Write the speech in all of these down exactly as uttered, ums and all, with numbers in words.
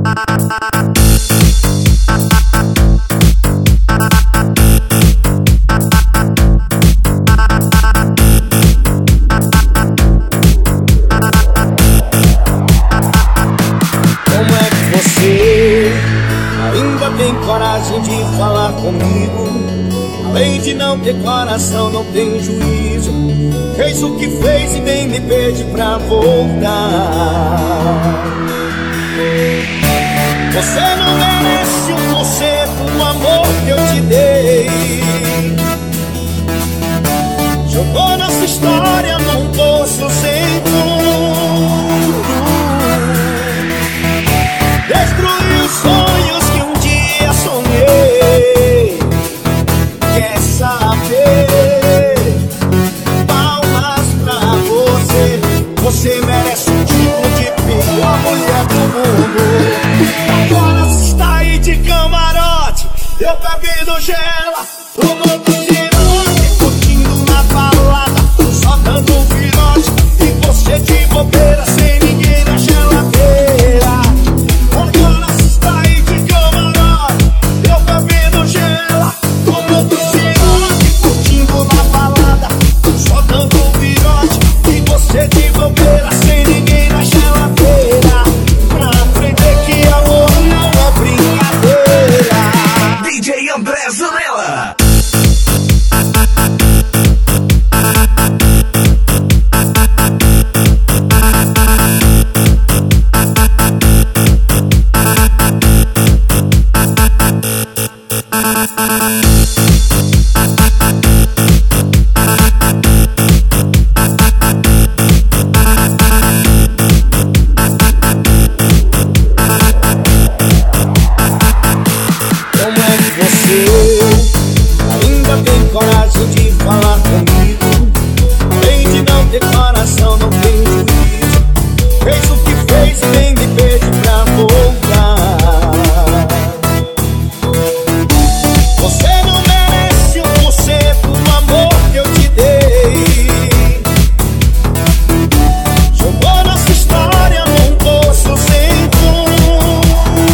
Tem coragem de falar comigo, além de não ter coração, não tem juízo. Fez o que fez e vem me pedir pra voltar. Você não merece um por cento do amor que eu te dei. Jogou nossa história num poço sem fundo, destruiu os sonhos que um dia sonhei. Quer saber? Palmas pra você. Você merece um tipo de pior mulher do mundo. Agora você está aí de camarote, eu bebendo gela, tomando cirote, curtindo na balada, só dando um virote, e você de bobeira sem ninguém na geladeira. Agora você está aí de camarote, eu bebendo gela, tomando cirote, curtindo na balada, só dando um virote, e você de bobeira sem ninguém na geladeira. Pra aprender que amor não é brincadeira. D J André Zanella. Ainda tem coragem de falar comigo, além de não ter coração, não tem juízo. Fez o que fez e vem me pedir pra voltar. Você não merece um por cento do amor que eu te dei. Jogou nossa história num poço sem fundo,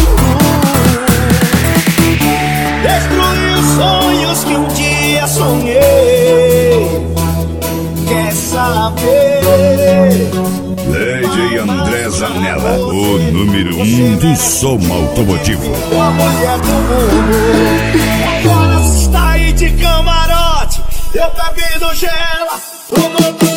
destruiu sonhos que um dia sonhei. Quer saber? D J André Zanella, o número um do som automotivo. A mulher do mundo. Agora você está aí de camarote, eu bebendo gela, tomando